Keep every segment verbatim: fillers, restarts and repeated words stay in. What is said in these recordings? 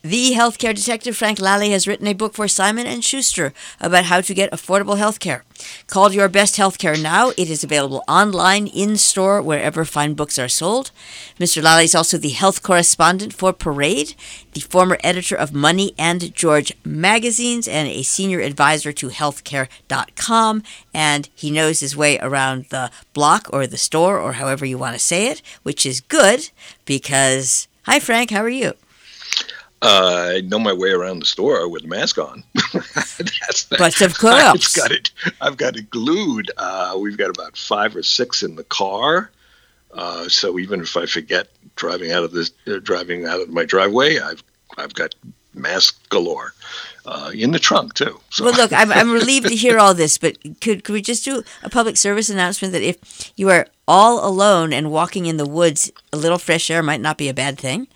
The healthcare detective Frank Lally has written a book for Simon and Schuster about how to get affordable healthcare. Called Your Best Healthcare Now, it is available online, in-store, wherever fine books are sold. Mister Lally is also the health correspondent for Parade, the former editor of Money and George magazines, and a senior advisor to healthcare dot com. And he knows his way around the block or the store or however you want to say it, which is good because... Hi, Frank. How are you? Uh, I know my way around the store with a mask on. That's the, but of course, I've got it. I've got it glued. Uh, we've got about five or six in the car. Uh, so even if I forget driving out of this, uh, driving out of my driveway, I've I've got mask galore uh, in the trunk too. So. Well, look, I'm I'm relieved to hear all this, but could could we just do a public service announcement that if you are all alone and walking in the woods, a little fresh air might not be a bad thing?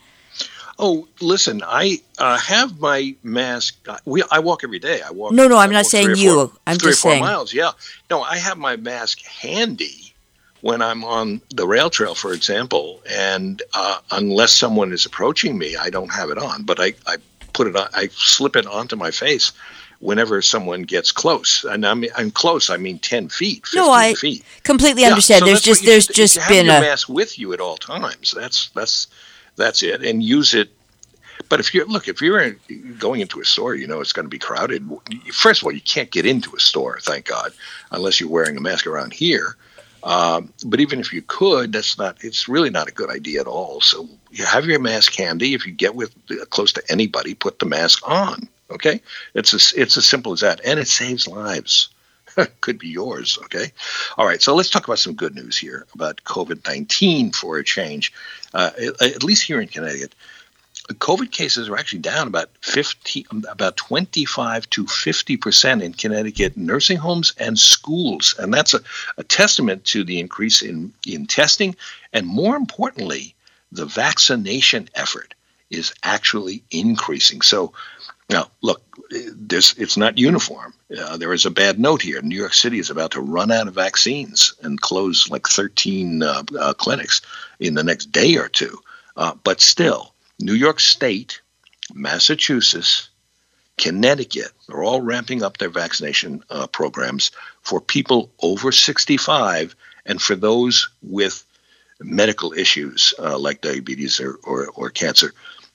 Oh, listen, I uh, have my mask. We, I walk every day. I walk. No, no, I'm I not saying you. Four, I'm three just or four saying. miles. Yeah. No, I have my mask handy when I'm on the rail trail, for example. And uh, unless someone is approaching me, I don't have it on. But I, I put it on. I slip it onto my face whenever someone gets close. And I'm, I'm close. I mean, ten feet, fifteen no, I feet. completely yeah, understand. so there's just there's should, just you been have a your mask with you at all times. That's that's. That's it, and use it. But if you're look, if you're going into a store, you know it's going to be crowded. First of all, you can't get into a store, thank God, unless you're wearing a mask around here. Um, but even if you could, that's not. It's really not a good idea at all. So you have your mask handy. If you get with uh, close to anybody, put the mask on. Okay, it's as it's as simple as that, and it saves lives. Could be yours, okay? All right, so let's talk about some good news here about COVID nineteen for a change. Uh, at, at least here in Connecticut, COVID cases are actually down about fifty, about twenty-five to fifty percent in Connecticut nursing homes and schools, and that's a, a testament to the increase in, in testing, and more importantly, the vaccination effort is actually increasing. So, now, look, there's, it's not uniform. Uh, there is a bad note here. New York City is about to run out of vaccines and close like thirteen uh, uh, clinics in the next day or two. Uh, but still, New York State, Massachusetts, Connecticut are all ramping up their vaccination uh, programs for people over sixty-five and for those with medical issues uh, like diabetes or, or, or cancer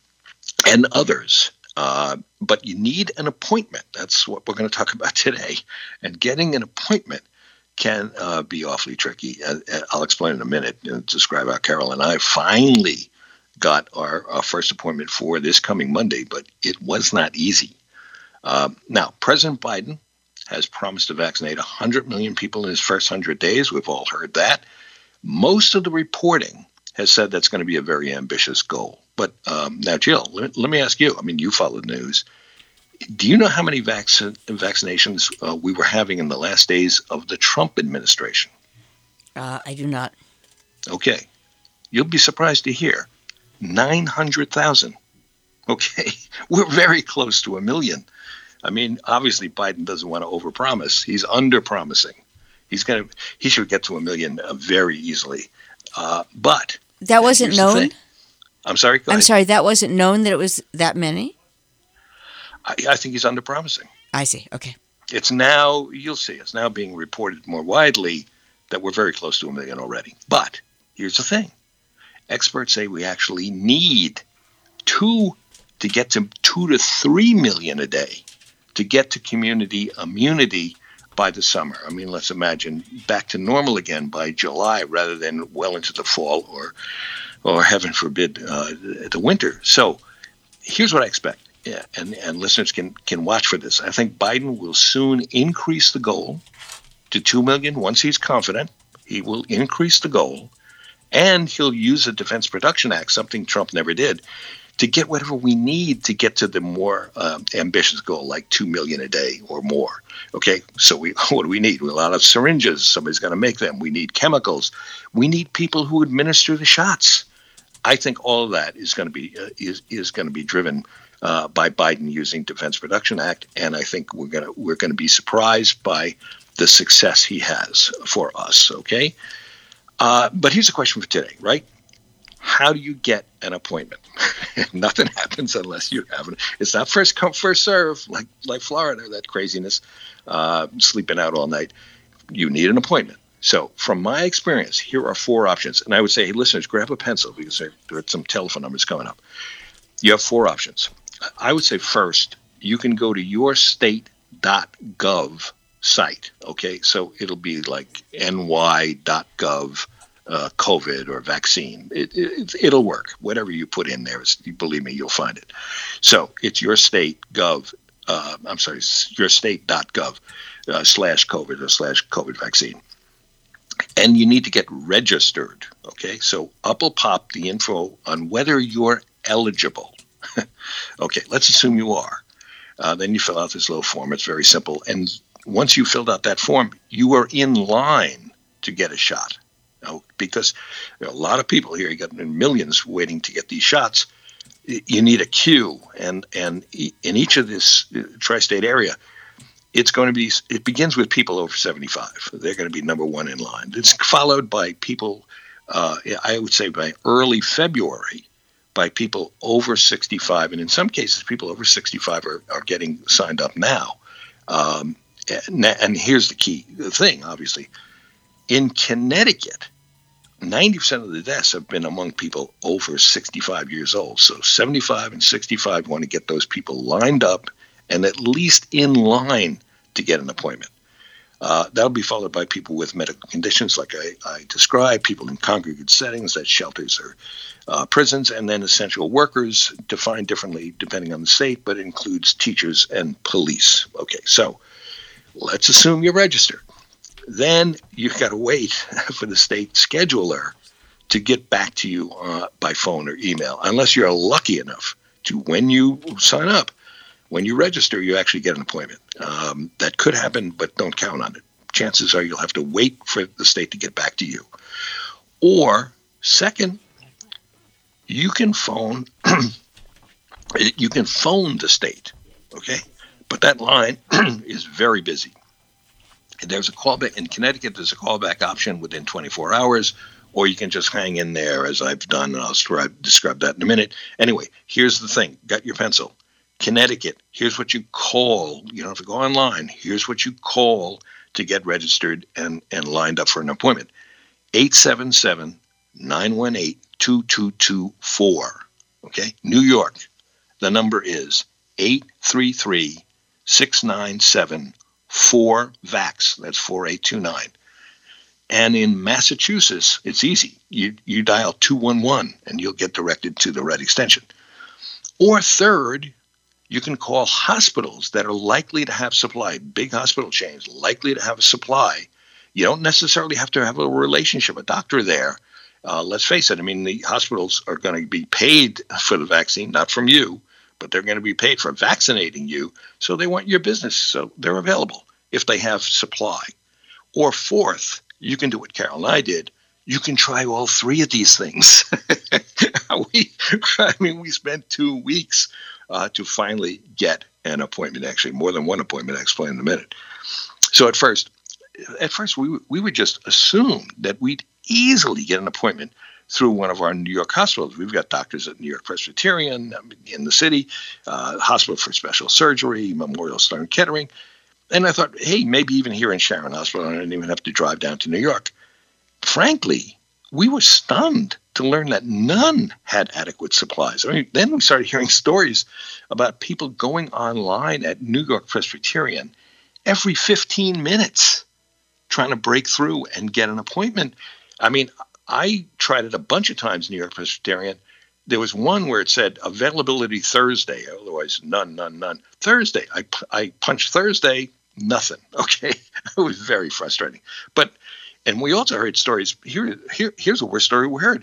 and others. Uh, but you need an appointment. That's what we're going to talk about today. And getting an appointment can uh, be awfully tricky. Uh, I'll explain in a minute and describe how Carol and I finally got our, our first appointment for this coming Monday, but it was not easy. Uh, now, President Biden has promised to vaccinate one hundred million people in his first one hundred days. We've all heard that. Most of the reporting has said that's going to be a very ambitious goal. But um, now, Jill, let, let me ask you. I mean, you follow the news. Do you know how many vac- vaccinations uh, we were having in the last days of the Trump administration? Uh, I do not. Okay. You'll be surprised to hear. nine hundred thousand. Okay. We're very close to a million. I mean, obviously, Biden doesn't want to overpromise. He's under-promising. He's going to. He should get to a million uh, very easily. Uh, but that wasn't known? I'm sorry? Go I'm ahead. sorry, that wasn't known that it was that many? I, I think he's under-promising. I see, okay. It's now, you'll see, it's now being reported more widely that we're very close to a million already. But here's the thing. Experts say we actually need two to get to two to three million a day to get to community immunity by the summer. I mean, let's imagine back to normal again by July rather than well into the fall or or heaven forbid, uh, the winter. So here's what I expect, yeah, and, and listeners can, can watch for this. I think Biden will soon increase the goal to two million once he's confident. He will increase the goal, and he'll use the Defense Production Act, something Trump never did, to get whatever we need to get to the more uh, ambitious goal, like two million a day or more. Okay, so we what do we need? A lot of syringes. Somebody's got to make them. We need chemicals. We need people who administer the shots. I think all of that is going to be uh, is is going to be driven uh, by Biden using Defense Production Act, and I think we're gonna we're going to be surprised by the success he has for us. Okay, uh, but here's a question for today, right? How do you get an appointment? Nothing happens unless you have it. It's not first come, first serve, like like Florida, that craziness, uh, sleeping out all night. You need an appointment. So from my experience, here are four options. And I would say, hey, listeners, grab a pencil because there, there are some telephone numbers coming up. You have four options. I would say first, you can go to your state dot gov site. Okay, so it'll be like N Y dot gov. Uh, COVID or vaccine. It, it, it'll work. Whatever you put in there, is, believe me, you'll find it. So it's your state gov, uh, I'm sorry, your state dot gov uh, slash COVID or slash COVID vaccine. And you need to get registered. Okay, so up will pop the info on whether you're eligible. Okay, let's assume you are. Uh, then you fill out this little form. It's very simple. And once you filled out that form, you are in line to get a shot. Now, because there are a lot of people here, you got millions waiting to get these shots. You need a queue, and and in each of this tri-state area, it's going to be. It begins with people over seventy-five. They're going to be number one in line. It's followed by people. Uh, I would say by early February, by people over sixty-five, and in some cases, people over sixty-five are, are getting signed up now. Um, and, and here's the key thing, obviously. In Connecticut, ninety percent of the deaths have been among people over sixty-five years old. So seventy-five and sixty-five want to get those people lined up and at least in line to get an appointment. Uh, that'll be followed by people with medical conditions like I, I described, people in congregate settings, that's shelters or uh, prisons, and then essential workers, defined differently depending on the state, but it includes teachers and police. Okay, so let's assume you're registered. Then you've got to wait for the state scheduler to get back to you uh, by phone or email, unless you're lucky enough to, when you sign up, when you register, you actually get an appointment. Um, that could happen, but don't count on it. Chances are you'll have to wait for the state to get back to you. Or, second, you can phone you can phone the state, okay? But that line is very busy. There's a callback in Connecticut. There's a callback option within twenty-four hours, or you can just hang in there, as I've done, and I'll describe, describe that in a minute. Anyway, here's the thing. Got your pencil. Connecticut, here's what you call. You don't have to go online. Here's what you call to get registered and, and lined up for an appointment. eight seven seven, nine one eight, two two two four. Okay? New York, the number is eight three three, six nine seven, four VAX. That's four eight two nine. And in Massachusetts, it's easy. You you dial two one one and you'll get directed to the right extension. Or third, you can call hospitals that are likely to have supply, big hospital chains likely to have a supply. You don't necessarily have to have a relationship, a doctor there. Uh, let's face it. I mean, the hospitals are going to be paid for the vaccine, not from you, but they're going to be paid for vaccinating you. So they want your business. So they're available if they have supply. Or fourth, you can do what Carol and I did. You can try all three of these things. we, I mean, we spent two weeks uh, to finally get an appointment, actually more than one appointment. I'll explain in a minute. So at first, at first we, we would just assume that we'd easily get an appointment through one of our New York hospitals. We've got doctors at New York Presbyterian in the city, uh, Hospital for Special Surgery, Memorial Sloan Kettering. And I thought, hey, maybe even here in Sharon Hospital, I didn't even have to drive down to New York. Frankly, we were stunned to learn that none had adequate supplies. I mean, then we started hearing stories about people going online at New York Presbyterian every fifteen minutes trying to break through and get an appointment. I mean, I tried it a bunch of times in New York Presbyterian. There was one where it said availability Thursday, otherwise none, none, none. Thursday, I, I punched Thursday, nothing. Okay, it was very frustrating. But and we also heard stories. Here, here, here's a worst story we heard.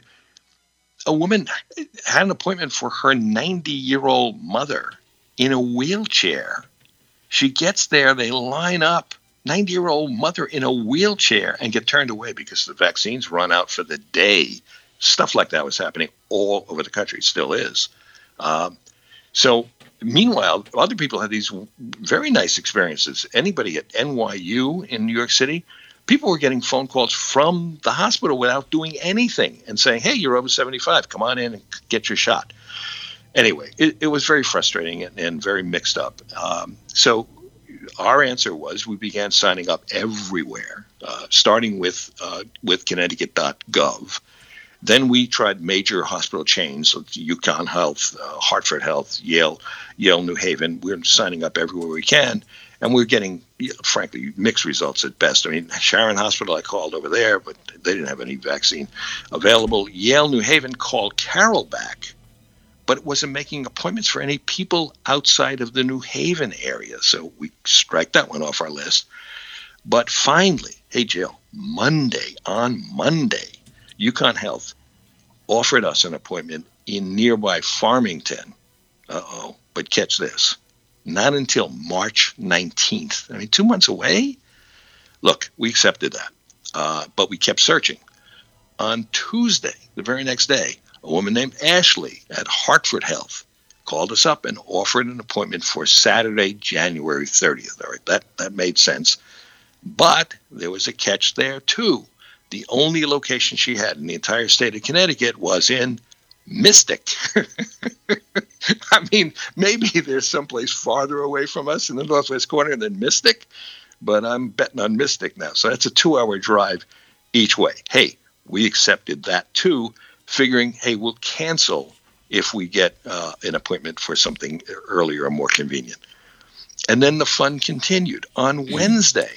A woman had an appointment for her ninety-year-old mother in a wheelchair. She gets there, they line up, ninety-year-old mother in a wheelchair, and get turned away because the vaccines run out for the day. Stuff like that was happening all over the country. It still is. Um, so meanwhile, other people had these very nice experiences. Anybody at N Y U in New York City, People were getting phone calls from the hospital without doing anything and saying, hey, you're over seventy-five. Come on in and get your shot. Anyway, it, it was very frustrating and, and very mixed up. Um, so our answer was we began signing up everywhere, uh, starting with uh, with Connecticut dot gov. Then we tried major hospital chains, like UConn Health, uh, Hartford Health, Yale, Yale, New Haven. We're signing up everywhere we can, and we're getting, frankly, mixed results at best. I mean, Sharon Hospital, I called over there, but they didn't have any vaccine available. Yale, New Haven called Carroll back, but it wasn't making appointments for any people outside of the New Haven area. So we strike that one off our list. But finally, hey, Jill, Monday, on Monday, UConn Health offered us an appointment in nearby Farmington. Uh-oh, but catch this. Not until March nineteenth. I mean, two months away? Look, we accepted that, uh, but we kept searching. On Tuesday, the very next day, a woman named Ashley at Hartford Health called us up and offered an appointment for Saturday, January thirtieth. All right, that, that made sense. But there was a catch there, too. The only location she had in the entire state of Connecticut was in Mystic. I mean, maybe there's someplace farther away from us in the northwest corner than Mystic, but I'm betting on Mystic now. So that's a two-hour drive each way. Hey, we accepted that, too, figuring, hey, we'll cancel if we get uh, an appointment for something earlier or more convenient. And then the fun continued. On Wednesday,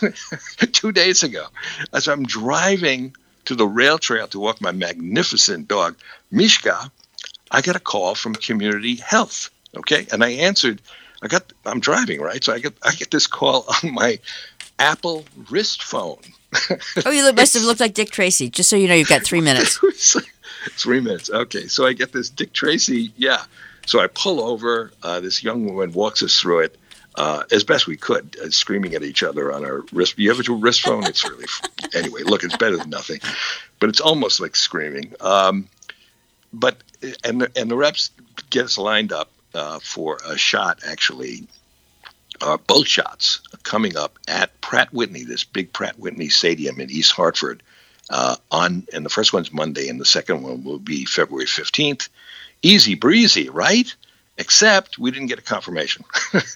two days ago, as I'm driving to the rail trail to walk my magnificent dog, Mishka, I got a call from Community Health, okay? And I answered, I got, I'm driving, right? So I get, I get this call on my Apple wrist phone. Oh, you look, must have looked like Dick Tracy, just so you know you've got three minutes. Three minutes, okay. So I get this Dick Tracy, yeah. So I pull over, uh, this young woman walks us through it, Uh, as best we could, uh, screaming at each other on our wrist. You have a wrist phone? It's really, anyway, look, it's better than nothing, but it's almost like screaming. Um, but, and the, and the reps get us lined up uh, for a shot, actually, uh, both shots coming up at Pratt Whitney, this big Pratt Whitney Stadium in East Hartford. Uh, on, and the first one's Monday, and the second one will be February fifteenth. Easy breezy, right? Except we didn't get a confirmation.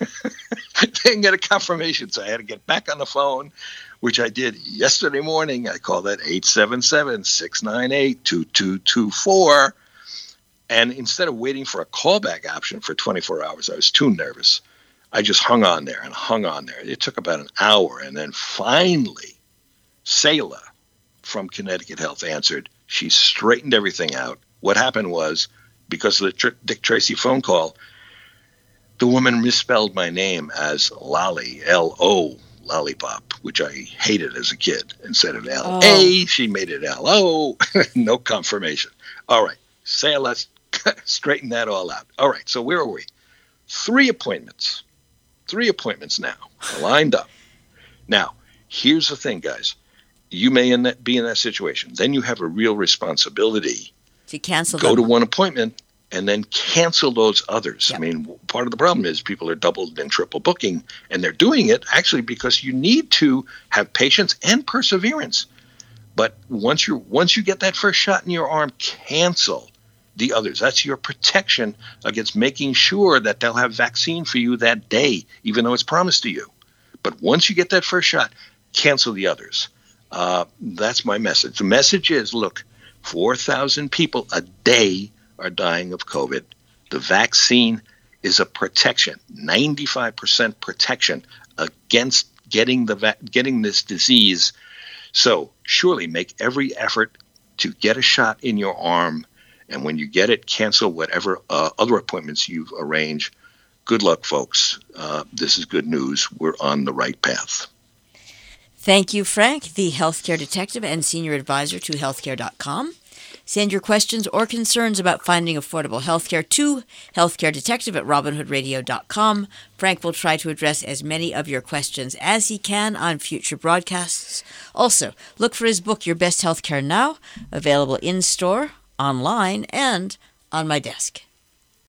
Didn't get a confirmation, so I had to get back on the phone, which I did yesterday morning. I called at eight seven seven, six nine eight, two two two four. And instead of waiting for a callback option for twenty-four hours, I was too nervous. I just hung on there and hung on there. It took about an hour. And then finally, Sayla from Connecticut Health answered. She straightened everything out. What happened was, because of the Tr- Dick Tracy phone call, the woman misspelled my name as Lolly, L O, Lollipop, which I hated as a kid. Instead of L A, oh. She made it L O. No confirmation. All right. Say, let's straighten that all out. All right. So where are we? Three appointments. Three appointments now lined up. Now, here's the thing, guys. You may in that, be in that situation. Then you have a real responsibility to cancel go them. to one appointment and then cancel those others. Yep. I mean, part of the problem is people are double and triple booking, and they're doing it actually because you need to have patience and perseverance. But once you once you get that first shot in your arm, cancel the others. That's your protection against making sure that they'll have vaccine for you that day, even though it's promised to you. But once you get that first shot, cancel the others. Uh, that's my message. The message is, look, four thousand people a day are dying of COVID. The vaccine is a protection, ninety-five percent protection against getting the va- getting this disease. So surely make every effort to get a shot in your arm. And when you get it, cancel whatever uh, other appointments you've arranged. Good luck, folks. Uh, this is good news. We're on the right path. Thank you, Frank, the healthcare detective and senior advisor to healthcare dot com. Send your questions or concerns about finding affordable healthcare to healthcare detective at robin hood radio dot com. Frank will try to address as many of your questions as he can on future broadcasts. Also, look for his book, Your Best Healthcare Now, available in-store, online, and on my desk.